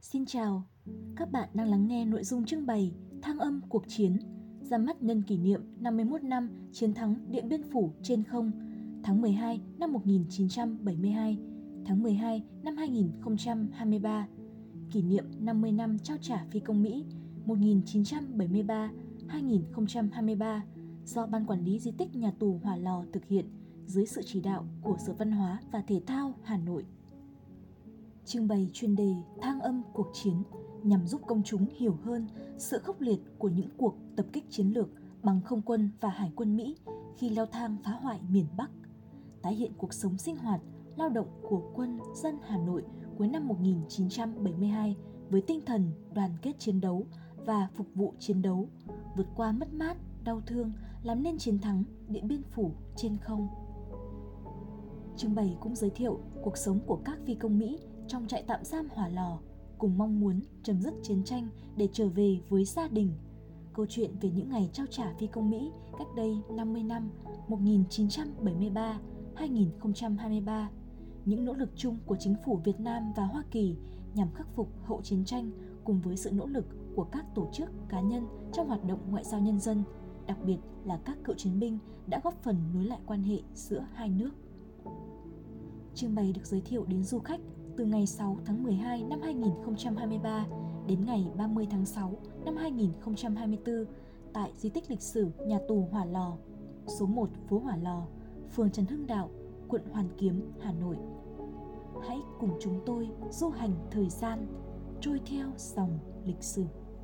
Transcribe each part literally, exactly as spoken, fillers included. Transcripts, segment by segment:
Xin chào, các bạn đang lắng nghe nội dung trưng bày Thăng âm cuộc chiến ra mắt nhân kỷ niệm năm mươi mốt năm chiến thắng Điện Biên Phủ trên không tháng mười hai năm một nghìn chín trăm bảy mươi hai, tháng mười hai năm hai nghìn không trăm hai mươi ba, kỷ niệm năm mươi năm trao trả phi công Mỹ một nghìn chín trăm bảy mươi ba đến hai nghìn không trăm hai mươi ba do Ban Quản lý Di tích Nhà tù Hỏa Lò thực hiện dưới sự chỉ đạo của Sở Văn hóa và Thể thao Hà Nội. Trưng bày chuyên đề Thăng âm cuộc chiến nhằm giúp công chúng hiểu hơn sự khốc liệt của những cuộc tập kích chiến lược bằng không quân và hải quân Mỹ khi leo thang phá hoại miền Bắc, tái hiện cuộc sống sinh hoạt, lao động của quân dân Hà Nội cuối năm một nghìn chín trăm bảy mươi hai với tinh thần đoàn kết chiến đấu và phục vụ chiến đấu, vượt qua mất mát, đau thương, làm nên chiến thắng Điện Biên Phủ trên không. Trưng bày cũng giới thiệu cuộc sống của các phi công Mỹ trong trại tạm giam Hỏa Lò, cùng mong muốn chấm dứt chiến tranh để trở về với gia đình. Câu chuyện về những ngày trao trả phi công Mỹ cách đây năm mươi năm, một nghìn chín trăm bảy mươi ba đến hai nghìn không trăm hai mươi ba, những nỗ lực chung của chính phủ Việt Nam và Hoa Kỳ nhằm khắc phục hậu chiến tranh cùng với sự nỗ lực của các tổ chức cá nhân trong hoạt động ngoại giao nhân dân, đặc biệt là các cựu chiến binh đã góp phần nối lại quan hệ giữa hai nước. Trưng bày được giới thiệu đến du khách từ ngày sáu tháng mười hai năm hai nghìn không trăm hai mươi ba đến ngày ba mươi tháng sáu năm hai nghìn không trăm hai mươi tư tại di tích lịch sử Nhà tù Hỏa Lò, số một phố Hỏa Lò, phường Trần Hưng Đạo, quận Hoàn Kiếm, Hà Nội. Hãy cùng chúng tôi du hành thời gian, trôi theo dòng lịch sử.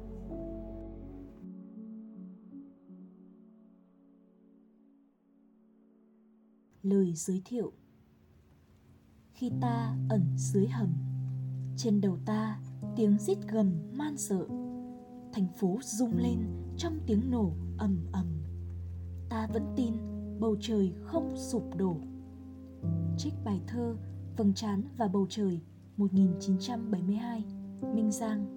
Lời giới thiệu. Khi ta ẩn dưới hầm, trên đầu ta tiếng rít gầm man rợ, thành phố rung lên trong tiếng nổ ầm ầm. Ta vẫn tin bầu trời không sụp đổ. Trích bài thơ Vầng trán và bầu trời, một nghìn chín trăm bảy mươi hai, Minh Giang.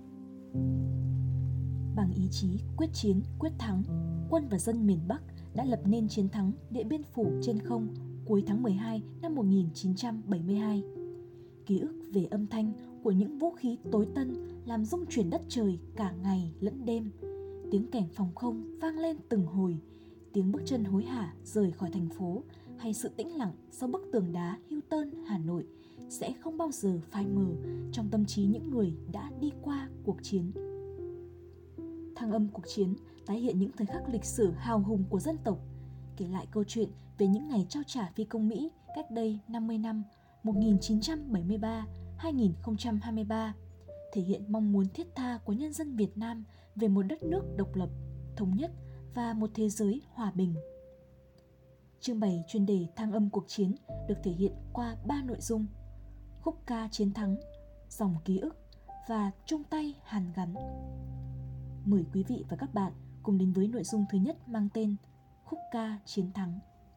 Bằng ý chí quyết chiến quyết thắng, quân và dân miền Bắc đã lập nên chiến thắng Điện Biên Phủ trên không cuối tháng mười hai năm một nghìn chín trăm bảy mươi hai. Ký ức về âm thanh của những vũ khí tối tân làm rung chuyển đất trời cả ngày lẫn đêm. Tiếng kèn phòng không vang lên từng hồi, tiếng bước chân hối hả rời khỏi thành phố hay sự tĩnh lặng sau bức tường đá Hilton Hà Nội sẽ không bao giờ phai mờ trong tâm trí những người đã đi qua cuộc chiến. Thăng âm cuộc chiến tái hiện những thời khắc lịch sử hào hùng của dân tộc, kể lại câu chuyện về những ngày trao trả phi công Mỹ cách đây năm mươi năm, một nghìn chín trăm bảy mươi ba đến hai nghìn không trăm hai mươi ba, thể hiện mong muốn thiết tha của nhân dân Việt Nam về một đất nước độc lập, thống nhất và một thế giới hòa bình. Trưng bày chuyên đề Thăng âm cuộc chiến được thể hiện qua ba nội dung: khúc ca chiến thắng, dòng ký ức và chung tay hàn gắn. Mời quý vị và các bạn cùng đến với nội dung thứ nhất mang tên Khúc ca chiến thắng.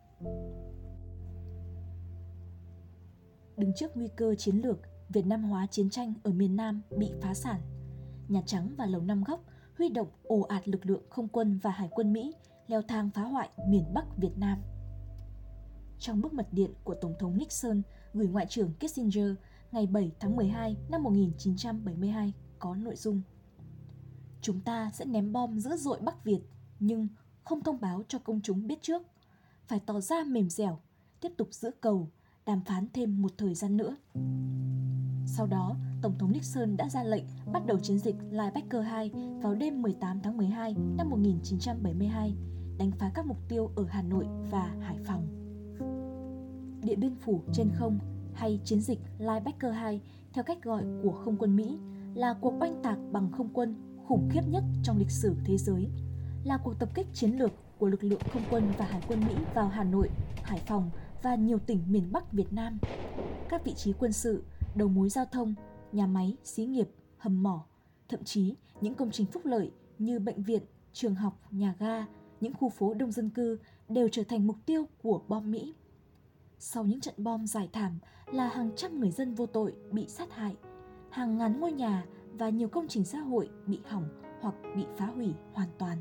Đứng trước nguy cơ chiến lược Việt Nam hóa chiến tranh ở miền Nam bị phá sản, Nhà Trắng và Lầu Năm Góc huy động ồ ạt lực lượng không quân và hải quân Mỹ leo thang phá hoại miền Bắc Việt Nam. Trong bức mật điện của Tổng thống Nixon gửi Ngoại trưởng Kissinger ngày bảy tháng mười hai năm một nghìn chín trăm bảy mươi hai có nội dung: chúng ta sẽ ném bom dữ dội Bắc Việt nhưng không thông báo cho công chúng biết trước, phải tỏ ra mềm dẻo, tiếp tục giữ cầu, đàm phán thêm một thời gian nữa. Sau đó, Tổng thống Nixon đã ra lệnh bắt đầu chiến dịch Linebacker hai vào đêm mười tám tháng mười hai năm một nghìn chín trăm bảy mươi hai, đánh phá các mục tiêu ở Hà Nội và Hải Phòng. Điện Biên Phủ trên không hay chiến dịch Linebacker hai theo cách gọi của không quân Mỹ là cuộc oanh tạc bằng không quân khủng khiếp nhất trong lịch sử thế giới, là cuộc tập kích chiến lược của lực lượng không quân và hải quân Mỹ vào Hà Nội, Hải Phòng và nhiều tỉnh miền Bắc Việt Nam. Các vị trí quân sự, đầu mối giao thông, nhà máy, xí nghiệp, hầm mỏ, thậm chí những công trình phúc lợi như bệnh viện, trường học, nhà ga, những khu phố đông dân cư đều trở thành mục tiêu của bom Mỹ. Sau những trận bom giải thảm là hàng trăm người dân vô tội bị sát hại, hàng ngàn ngôi nhà và nhiều công trình xã hội bị hỏng hoặc bị phá hủy hoàn toàn.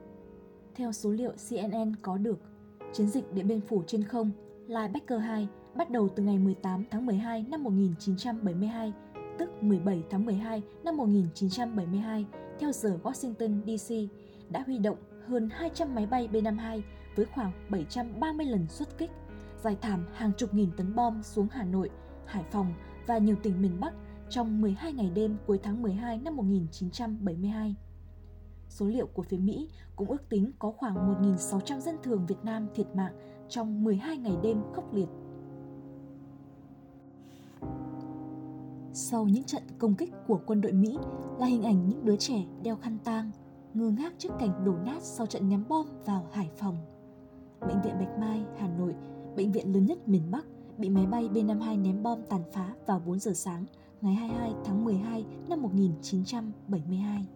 Theo số liệu C N N có được, chiến dịch Điện Biên Phủ trên không Linebacker hai bắt đầu từ ngày mười tám tháng mười hai năm một nghìn chín trăm bảy mươi hai, tức mười bảy tháng mười hai năm một nghìn chín trăm bảy mươi hai, theo giờ Washington đê xê, đã huy động hơn hai trăm máy bay B năm mươi hai với khoảng bảy trăm ba mươi lần xuất kích, giải thảm hàng chục nghìn tấn bom xuống Hà Nội, Hải Phòng và nhiều tỉnh miền Bắc trong mười hai ngày đêm cuối tháng mười hai năm một nghìn chín trăm bảy mươi hai. Số liệu của phía Mỹ cũng ước tính có khoảng một nghìn sáu trăm dân thường Việt Nam thiệt mạng trong mười hai ngày đêm khốc liệt. Sau những trận công kích của quân đội Mỹ là hình ảnh những đứa trẻ đeo khăn tang, ngơ ngác trước cảnh đổ nát sau trận ném bom vào Hải Phòng. Bệnh viện Bạch Mai, Hà Nội, bệnh viện lớn nhất miền Bắc, bị máy bay B năm mươi hai ném bom tàn phá vào bốn giờ sáng ngày hai mươi hai tháng mười hai năm một nghìn chín trăm bảy mươi hai.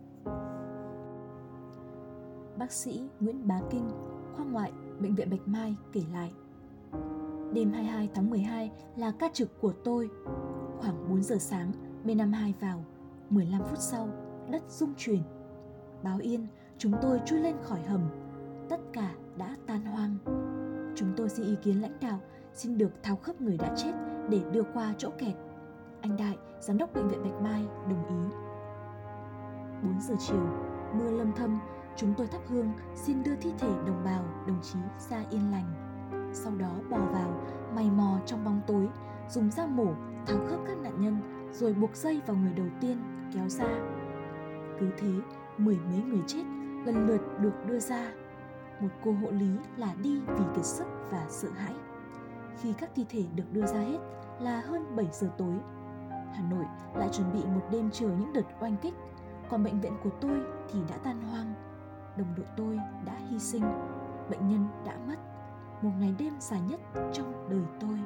Bác sĩ Nguyễn Bá Kinh, khoa ngoại, bệnh viện Bạch Mai kể lại: Đêm hai mươi hai tháng mười hai là ca trực của tôi. Khoảng bốn giờ sáng, B năm mươi hai vào, mười lăm phút sau, đất rung chuyển. Báo yên, chúng tôi chui lên khỏi hầm. Tất cả đã tan hoang. Chúng tôi xin ý kiến lãnh đạo, xin được tháo khớp người đã chết để đưa qua chỗ kẹt. Anh Đại, giám đốc bệnh viện Bạch Mai, đồng ý. bốn giờ chiều, mưa lâm thâm, chúng tôi thắp hương xin đưa thi thể đồng bào, đồng chí ra yên lành. Sau đó bò vào, mày mò trong bóng tối, dùng dao mổ, tháo khớp các nạn nhân, rồi buộc dây vào người đầu tiên, kéo ra. Cứ thế, mười mấy người chết lần lượt được đưa ra. Một cô hộ lý là đi vì kiệt sức và sợ hãi. Khi các thi thể được đưa ra hết là hơn bảy giờ tối. Hà Nội lại chuẩn bị một đêm chờ những đợt oanh kích, còn bệnh viện của tôi thì đã tan hoang. Đồng đội tôi đã hy sinh, bệnh nhân đã mất. Một ngày đêm dài nhất trong đời tôi.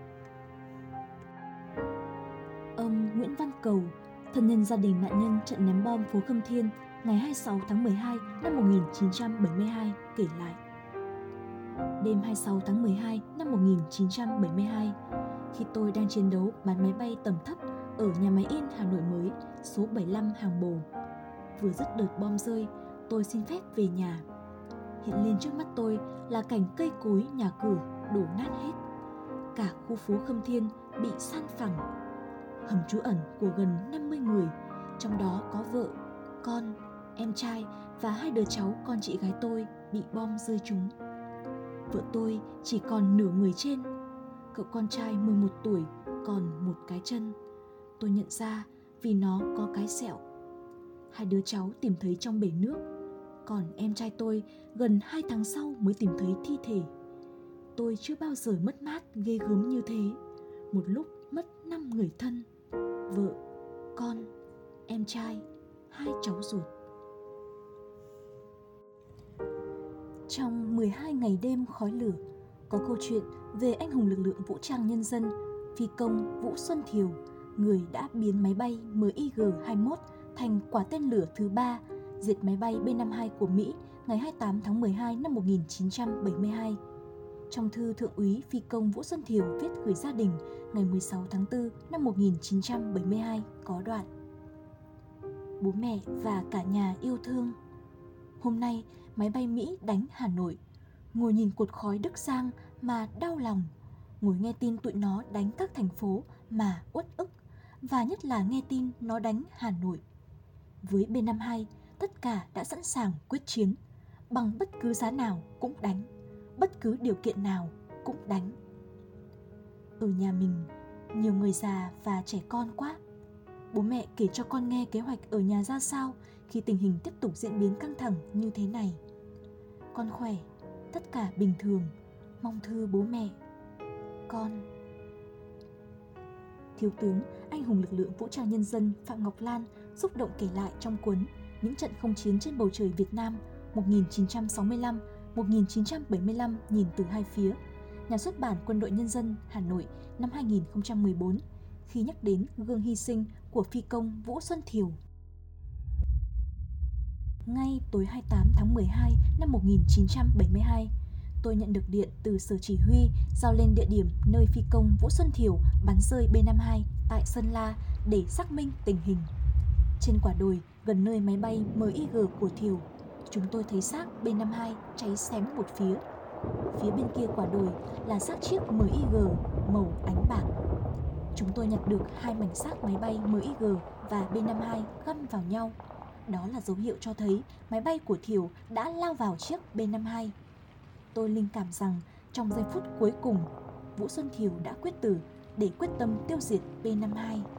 Ông Nguyễn Văn Cầu, thân nhân gia đình nạn nhân trận ném bom phố Khâm Thiên ngày hai mươi sáu tháng mười hai năm một nghìn chín trăm bảy mươi hai kể lại: Đêm hai mươi sáu tháng mười hai năm một nghìn chín trăm bảy mươi hai, khi tôi đang chiến đấu bắn máy bay tầm thấp ở nhà máy in Hà Nội mới số bảy mươi lăm Hàng Bồ, vừa dứt đợt bom rơi, tôi xin phép về nhà. Hiện lên trước mắt tôi là cảnh cây cối nhà cửa đổ nát hết. Cả khu phố Khâm Thiên bị san phẳng. Hầm trú ẩn của gần năm mươi người, trong đó có vợ, con, em trai và hai đứa cháu con chị gái tôi bị bom rơi trúng. Vợ tôi chỉ còn nửa người trên. Cậu con trai mười một tuổi còn một cái chân. Tôi nhận ra vì nó có cái sẹo. Hai đứa cháu tìm thấy trong bể nước, còn em trai tôi gần hai tháng sau mới tìm thấy thi thể. Tôi chưa bao giờ mất mát ghê gớm như thế. Một lúc mất năm người thân: vợ, con, em trai, hai cháu ruột. Trong mười hai ngày đêm khói lửa, có câu chuyện về anh hùng lực lượng vũ trang nhân dân, phi công Vũ Xuân Thiều, người đã biến máy bay M I G hai mươi mốt thành quả tên lửa thứ ba, diệt máy bay B năm mươi hai của Mỹ ngày hai mươi tám tháng mười hai năm một nghìn chín trăm bảy mươi hai. Trong thư Thượng úy phi công Vũ Xuân Thiều viết gửi gia đình ngày mười sáu tháng tư năm một nghìn chín trăm bảy mươi hai có đoạn: Bố mẹ và cả nhà yêu thương, hôm nay máy bay Mỹ đánh Hà Nội. Ngồi nhìn cột khói Đức Giang mà đau lòng, ngồi nghe tin tụi nó đánh các thành phố mà uất ức, và nhất là nghe tin nó đánh Hà Nội. Với B năm mươi hai, tất cả đã sẵn sàng quyết chiến, bằng bất cứ giá nào cũng đánh, bất cứ điều kiện nào cũng đánh. Ở nhà mình, nhiều người già và trẻ con quá. Bố mẹ kể cho con nghe kế hoạch ở nhà ra sao khi tình hình tiếp tục diễn biến căng thẳng như thế này. Con khỏe, tất cả bình thường, mong thư bố mẹ. Con. Thiếu tướng, anh hùng lực lượng vũ trang nhân dân Phạm Ngọc Lan xúc động kể lại trong cuốn Những trận không chiến trên bầu trời Việt Nam một nghìn chín trăm sáu mươi lăm đến một nghìn chín trăm bảy mươi lăm nhìn từ hai phía, nhà xuất bản Quân đội Nhân dân Hà Nội năm hai nghìn không trăm mười bốn, khi nhắc đến gương hy sinh của phi công Vũ Xuân Thiều. Ngay tối hai mươi tám tháng mười hai năm một nghìn chín trăm bảy mươi hai, tôi nhận được điện từ sở chỉ huy giao lên địa điểm nơi phi công Vũ Xuân Thiều bắn rơi B năm mươi hai tại Sơn La để xác minh tình hình. Trên quả đồi gần nơi máy bay M I G của Thiều, chúng tôi thấy xác B năm mươi hai cháy xém một phía. Phía bên kia quả đồi là xác chiếc M I G, màu ánh bạc. Chúng tôi nhặt được hai mảnh xác máy bay em i giê và B năm mươi hai găm vào nhau. Đó là dấu hiệu cho thấy máy bay của Thiều đã lao vào chiếc B năm mươi hai. Tôi linh cảm rằng trong giây phút cuối cùng, Vũ Xuân Thiều đã quyết tử để quyết tâm tiêu diệt B năm mươi hai.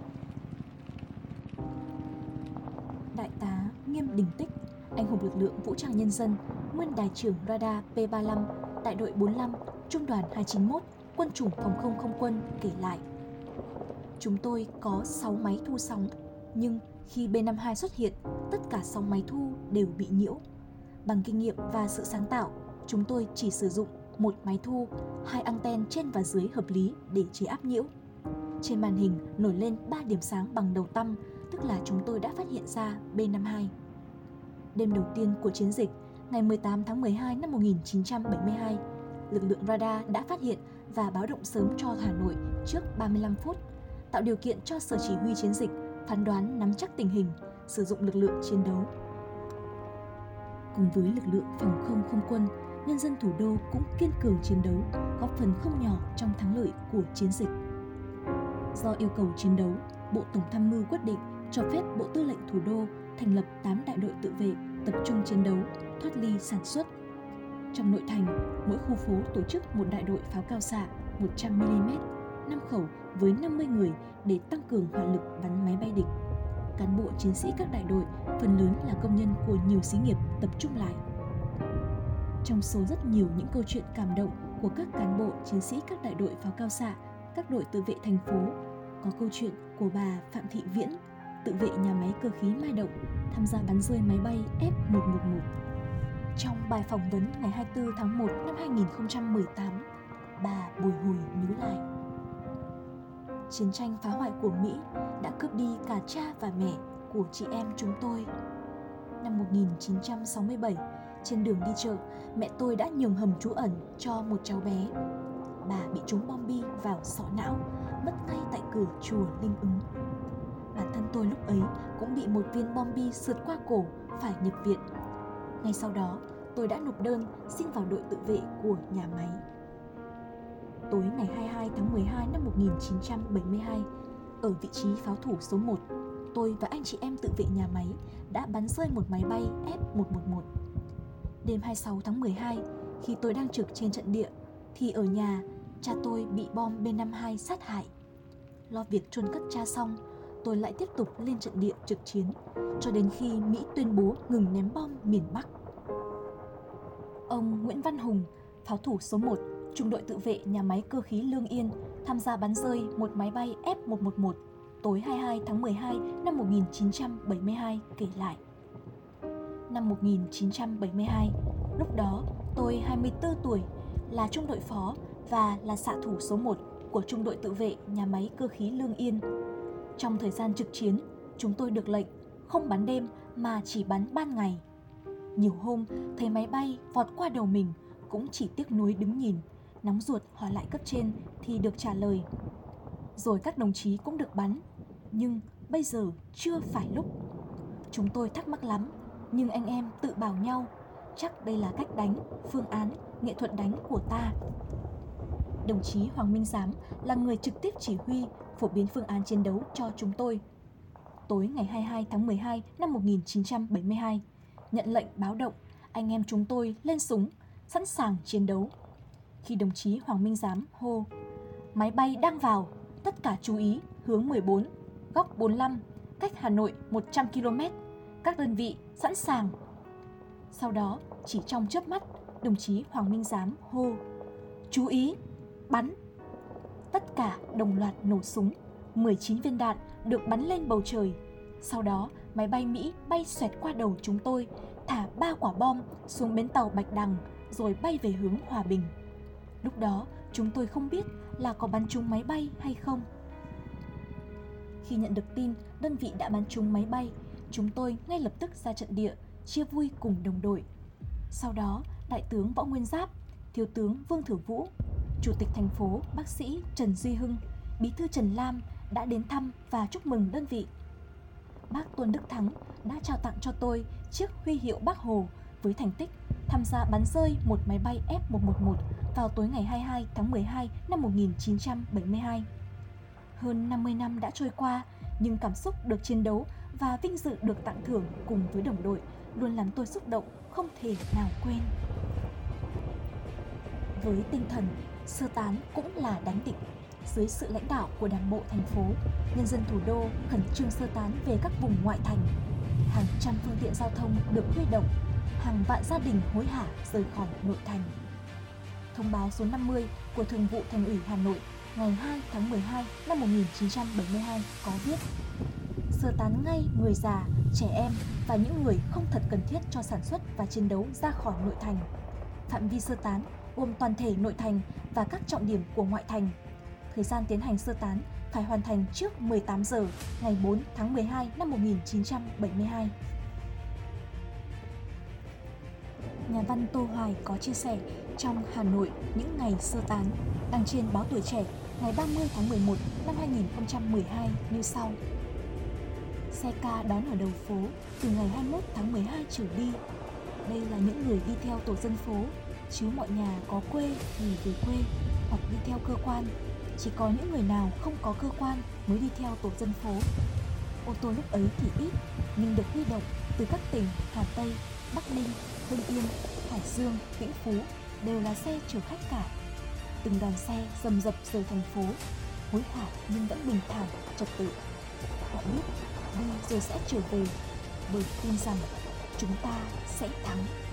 Đại tá Nghiêm Đình Tích, anh hùng lực lượng vũ trang nhân dân, nguyên đại trưởng radar P ba mươi lăm, đại đội bốn mươi lăm, trung đoàn hai chín mốt, quân chủng phòng không không quân kể lại. Chúng tôi có sáu máy thu sóng, nhưng khi B năm mươi hai xuất hiện, tất cả sáu máy thu đều bị nhiễu. Bằng kinh nghiệm và sự sáng tạo, chúng tôi chỉ sử dụng một máy thu, hai anten trên và dưới hợp lý để chế áp nhiễu. Trên màn hình nổi lên ba điểm sáng bằng đầu tăm, tức là chúng tôi đã phát hiện ra B năm mươi hai. Đêm đầu tiên của chiến dịch, ngày mười tám tháng mười hai năm một nghìn chín trăm bảy mươi hai, lực lượng radar đã phát hiện và báo động sớm cho Hà Nội trước ba mươi lăm phút, tạo điều kiện cho Sở Chỉ huy Chiến dịch phán đoán nắm chắc tình hình, sử dụng lực lượng chiến đấu. Cùng với lực lượng phòng không không quân, nhân dân thủ đô cũng kiên cường chiến đấu, góp phần không nhỏ trong thắng lợi của chiến dịch. Do yêu cầu chiến đấu, Bộ Tổng tham mưu quyết định cho phép Bộ Tư lệnh Thủ đô thành lập tám đại đội tự vệ tập trung chiến đấu, thoát ly sản xuất. Trong nội thành, mỗi khu phố tổ chức một đại đội pháo cao xạ một trăm mi li mét, năm khẩu với năm mươi người để tăng cường hỏa lực bắn máy bay địch. Cán bộ chiến sĩ các đại đội phần lớn là công nhân của nhiều xí nghiệp tập trung lại. Trong số rất nhiều những câu chuyện cảm động của các cán bộ chiến sĩ các đại đội pháo cao xạ, các đội tự vệ thành phố, có câu chuyện của bà Phạm Thị Viễn, tự vệ nhà máy cơ khí Mai Động, tham gia bắn rơi máy bay F một một một. Trong bài phỏng vấn ngày hai mươi tư tháng một năm hai nghìn không trăm mười tám, bà bồi hồi nhớ lại. Chiến tranh phá hoại của Mỹ đã cướp đi cả cha và mẹ của chị em chúng tôi. Năm một nghìn chín trăm sáu mươi bảy, trên đường đi chợ, mẹ tôi đã nhường hầm trú ẩn cho một cháu bé. Bà bị trúng bom bi vào sọ não, mất ngay tại cửa chùa Linh Ứng. Bản thân tôi lúc ấy cũng bị một viên bom bi sượt qua cổ, phải nhập viện. Ngay sau đó, tôi đã nộp đơn xin vào đội tự vệ của nhà máy. Tối ngày hai mươi hai tháng mười hai năm một nghìn chín trăm bảy mươi hai, ở vị trí pháo thủ số một, tôi và anh chị em tự vệ nhà máy đã bắn rơi một máy bay F một một một. Đêm hai mươi sáu tháng mười hai, khi tôi đang trực trên trận địa, thì ở nhà, cha tôi bị bom B năm mươi hai sát hại. Lo việc chôn cất cha xong, tôi lại tiếp tục lên trận địa trực chiến, cho đến khi Mỹ tuyên bố ngừng ném bom miền Bắc. Ông Nguyễn Văn Hùng, pháo thủ số một, trung đội tự vệ nhà máy cơ khí Lương Yên, tham gia bắn rơi một máy bay F một một một tối hai mươi hai tháng mười hai năm một nghìn chín trăm bảy mươi hai kể lại. Năm một nghìn chín trăm bảy mươi hai, lúc đó tôi hai mươi tư tuổi, là trung đội phó và là xạ thủ số một của trung đội tự vệ nhà máy cơ khí Lương Yên. Trong thời gian trực chiến, chúng tôi được lệnh không bắn đêm mà chỉ bắn ban ngày. Nhiều hôm thấy máy bay vọt qua đầu mình cũng chỉ tiếc nuối đứng nhìn, nóng ruột hỏi lại cấp trên thì được trả lời. Rồi các đồng chí cũng được bắn, nhưng bây giờ chưa phải lúc. Chúng tôi thắc mắc lắm, nhưng anh em tự bảo nhau, chắc đây là cách đánh, phương án, nghệ thuật đánh của ta. Đồng chí Hoàng Minh Giám là người trực tiếp chỉ huy, phổ biến phương án chiến đấu cho chúng tôi. Tối ngày hai mươi hai tháng mười hai năm một nghìn chín trăm bảy mươi hai, nhận lệnh báo động, anh em chúng tôi lên súng, sẵn sàng chiến đấu. Khi đồng chí Hoàng Minh Giám hô, máy bay đang vào, tất cả chú ý, hướng mười bốn, góc bốn mươi lăm, cách Hà Nội một trăm ki lô mét, các đơn vị sẵn sàng. Sau đó, chỉ trong chớp mắt, đồng chí Hoàng Minh Giám hô, chú ý, bắn. Tất cả đồng loạt nổ súng, mười chín viên đạn được bắn lên bầu trời. Sau đó, máy bay Mỹ bay xoẹt qua đầu chúng tôi, thả ba quả bom xuống bến tàu Bạch Đằng, rồi bay về hướng Hòa Bình. Lúc đó, chúng tôi không biết là có bắn trúng máy bay hay không. Khi nhận được tin đơn vị đã bắn trúng máy bay, chúng tôi ngay lập tức ra trận địa, chia vui cùng đồng đội. Sau đó, Đại tướng Võ Nguyên Giáp, Thiếu tướng Vương Thừa Vũ, Chủ tịch thành phố bác sĩ Trần Duy Hưng, Bí thư Trần Lam đã đến thăm và chúc mừng đơn vị. Bác Tôn Đức Thắng đã trao tặng cho tôi chiếc huy hiệu Bác Hồ với thành tích tham gia bắn rơi một máy bay F một một một vào tối ngày hai mươi hai tháng mười hai năm một nghìn chín trăm bảy mươi hai. Hơn năm mươi năm đã trôi qua, nhưng cảm xúc được chiến đấu và vinh dự được tặng thưởng cùng với đồng đội luôn làm tôi xúc động, không thể nào quên. Với tinh thần sơ tán cũng là đánh địch, dưới sự lãnh đạo của Đảng bộ thành phố, nhân dân thủ đô khẩn trương sơ tán về các vùng ngoại thành. Hàng trăm phương tiện giao thông được huy động, hàng vạn gia đình hối hả rời khỏi nội thành. Thông báo số năm mươi của Thường vụ Thành ủy Hà Nội ngày hai tháng mười hai năm một nghìn chín trăm bảy mươi hai có viết: sơ tán ngay người già, trẻ em và những người không thật cần thiết cho sản xuất và chiến đấu ra khỏi nội thành. Phạm vi sơ tán gồm toàn thể nội thành và các trọng điểm của ngoại thành. Thời gian tiến hành sơ tán phải hoàn thành trước mười tám giờ ngày bốn tháng mười hai năm một nghìn chín trăm bảy mươi hai. Nhà văn Tô Hoài có chia sẻ trong Hà Nội những ngày sơ tán, đăng trên báo Tuổi Trẻ ngày ba mươi tháng mười một năm hai nghìn không trăm mười hai như sau: xe ca đón ở đầu phố từ ngày hai mươi mốt tháng mười hai trở đi. Đây là những người đi theo tổ dân phố, chứ mọi nhà có quê thì về quê hoặc đi theo cơ quan. Chỉ có những người nào không có cơ quan mới đi theo tổ dân phố. Ô tô lúc ấy thì ít, nhưng được huy động từ các tỉnh Hà Tây, Bắc Ninh, Hưng Yên, Hải Dương, Vĩnh Phú đều là xe chở khách cả. Từng đoàn xe rầm rập rời thành phố, hối hả nhưng vẫn bình thản, trật tự. Họ biết đi rồi sẽ trở về, bởi tin rằng chúng ta sẽ thắng.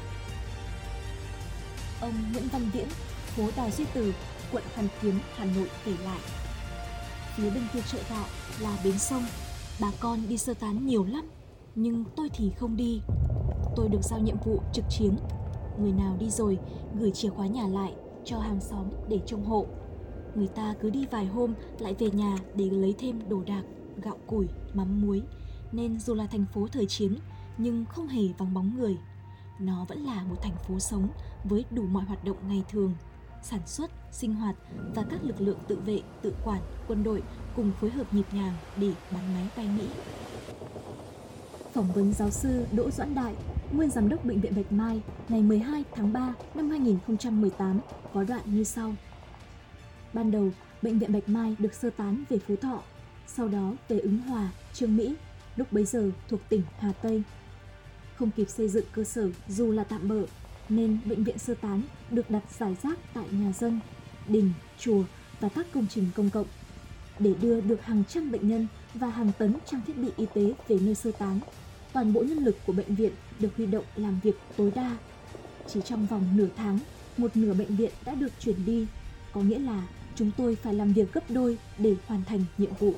Ông Nguyễn Văn Viễn, phố Đào Duy Từ, quận Hoàn Kiếm, Hà Nội kể lại: phía bên kia chợ gạo là bến sông, bà con đi sơ tán nhiều lắm, nhưng tôi thì không đi. Tôi được giao nhiệm vụ trực chiến. Người nào đi rồi gửi chìa khóa nhà lại cho hàng xóm để trông hộ. Người ta cứ đi vài hôm lại về nhà để lấy thêm đồ đạc, gạo củi, mắm muối. Nên dù là thành phố thời chiến nhưng không hề vắng bóng người. Nó vẫn là một thành phố sống với đủ mọi hoạt động ngày thường, sản xuất, sinh hoạt và các lực lượng tự vệ, tự quản, quân đội cùng phối hợp nhịp nhàng để bắn máy bay Mỹ. Phỏng vấn giáo sư Đỗ Doãn Đại, nguyên giám đốc Bệnh viện Bạch Mai ngày mười hai tháng ba năm hai nghìn không trăm mười tám có đoạn như sau: ban đầu, Bệnh viện Bạch Mai được sơ tán về Phú Thọ, sau đó về Ứng Hòa, Chương Mỹ, lúc bấy giờ thuộc tỉnh Hà Tây. Không kịp xây dựng cơ sở dù là tạm bợ, nên bệnh viện sơ tán được đặt rải rác tại nhà dân, đình, chùa và các công trình công cộng. Để đưa được hàng trăm bệnh nhân và hàng tấn trang thiết bị y tế về nơi sơ tán, toàn bộ nhân lực của bệnh viện được huy động làm việc tối đa. Chỉ trong vòng nửa tháng, một nửa bệnh viện đã được chuyển đi, có nghĩa là chúng tôi phải làm việc gấp đôi để hoàn thành nhiệm vụ.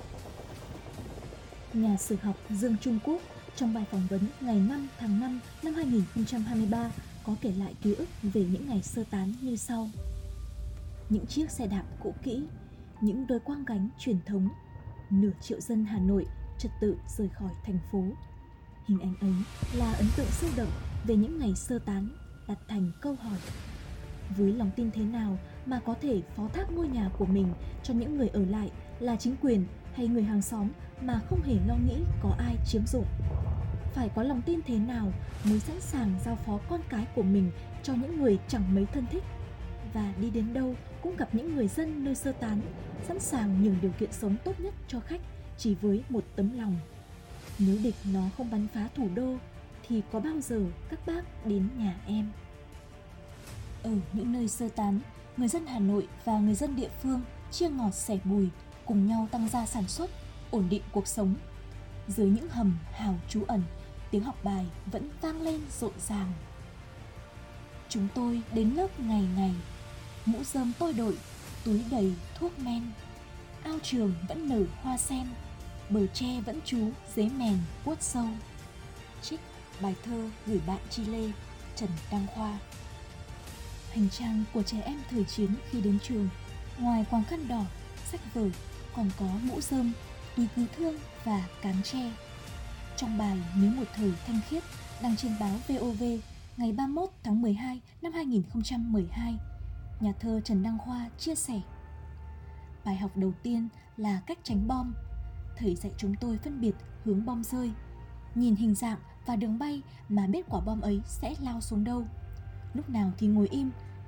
Nhà sử học Dương Trung Quốc trong bài phỏng vấn ngày năm tháng năm năm hai nghìn không trăm hai mươi ba có kể lại ký ức về những ngày sơ tán như sau: những chiếc xe đạp cũ kỹ, những đôi quang gánh truyền thống, nửa triệu dân Hà Nội trật tự rời khỏi thành phố. Hình ảnh ấy là ấn tượng sâu đậm về những ngày sơ tán, đặt thành câu hỏi: với lòng tin thế nào mà có thể phó thác ngôi nhà của mình cho những người ở lại là chính quyền hay người hàng xóm mà không hề lo nghĩ có ai chiếm dụng? Phải có lòng tin thế nào mới sẵn sàng giao phó con cái của mình cho những người chẳng mấy thân thích, và đi đến đâu cũng gặp những người dân nơi sơ tán, sẵn sàng nhường điều kiện sống tốt nhất cho khách chỉ với một tấm lòng. Nếu địch nó không bắn phá thủ đô thì có bao giờ các bác đến nhà em? Ở những nơi sơ tán, người dân Hà Nội và người dân địa phương chia ngọt sẻ bùi, cùng nhau tăng gia sản xuất, ổn định cuộc sống. Dưới những hầm hào trú ẩn, tiếng học bài vẫn vang lên rộn ràng. Chúng tôi đến lớp ngày ngày, mũ rơm tôi đội, túi đầy thuốc men. Ao trường vẫn nở hoa sen, bờ tre vẫn trú dế mèn vuốt sâu. Trích bài thơ gửi bạn Chi Lê, Trần Đăng Khoa. Hành trang của trẻ em thời chiến khi đến trường, ngoài quàng khăn đỏ, sách vở, còn có mũ rơm, túi cứu thương và cán tre. Trong bài Nếu một thời thanh khiết đăng trên báo vê o vê ngày ba mươi mốt tháng mười hai năm hai nghìn không trăm mười hai, nhà thơ Trần Đăng Khoa chia sẻ: bài học đầu tiên là cách tránh bom. Thầy dạy chúng tôi phân biệt hướng bom rơi, nhìn hình dạng và đường bay mà biết quả bom ấy sẽ lao xuống đâu. Lúc nào thì ngồi im,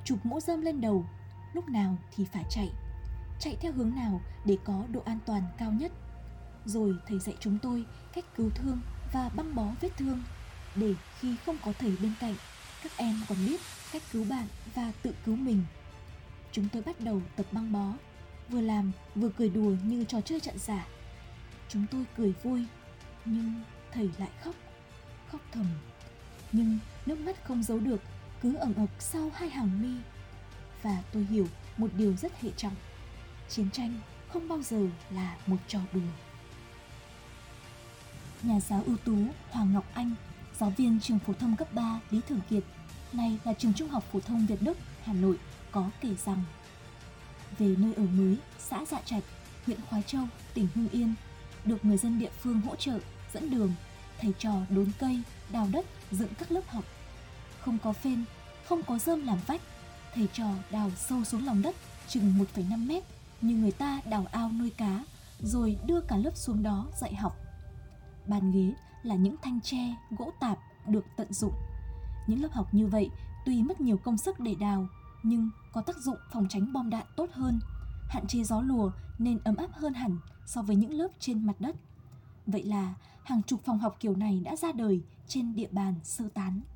chụp mũ rơm lên đầu, lúc nào thì phải chạy, chạy theo hướng nào để có độ an toàn cao nhất. Rồi thầy dạy chúng tôi cách cứu thương và băng bó vết thương, để khi không có thầy bên cạnh, các em còn biết cách cứu bạn và tự cứu mình. Chúng tôi bắt đầu tập băng bó, vừa làm vừa cười đùa như trò chơi trận giả. Chúng tôi cười vui, nhưng thầy lại khóc, khóc thầm. Nhưng nước mắt không giấu được, cứ ẩn ực sau hai hàng mi. Và tôi hiểu một điều rất hệ trọng: chiến tranh không bao giờ là một trò đùa. Nhà giáo ưu tú Hoàng Ngọc Anh, giáo viên trường phổ thông cấp ba Lý Thường Kiệt, nay là trường Trung học phổ thông Việt Đức, Hà Nội, có kể rằng về nơi ở mới, xã Dạ Trạch, huyện Khoái Châu, tỉnh Hưng Yên, được người dân địa phương hỗ trợ, dẫn đường, thầy trò đốn cây, đào đất, dựng các lớp học. Không có phên, không có rơm làm vách, thầy trò đào sâu xuống lòng đất chừng một phẩy năm mét như người ta đào ao nuôi cá, rồi đưa cả lớp xuống đó dạy học. Bàn ghế là những thanh tre, gỗ tạp được tận dụng. Những lớp học như vậy tuy mất nhiều công sức để đào, nhưng có tác dụng phòng tránh bom đạn tốt hơn, hạn chế gió lùa nên ấm áp hơn hẳn so với những lớp trên mặt đất. Vậy là hàng chục phòng học kiểu này đã ra đời trên địa bàn sơ tán.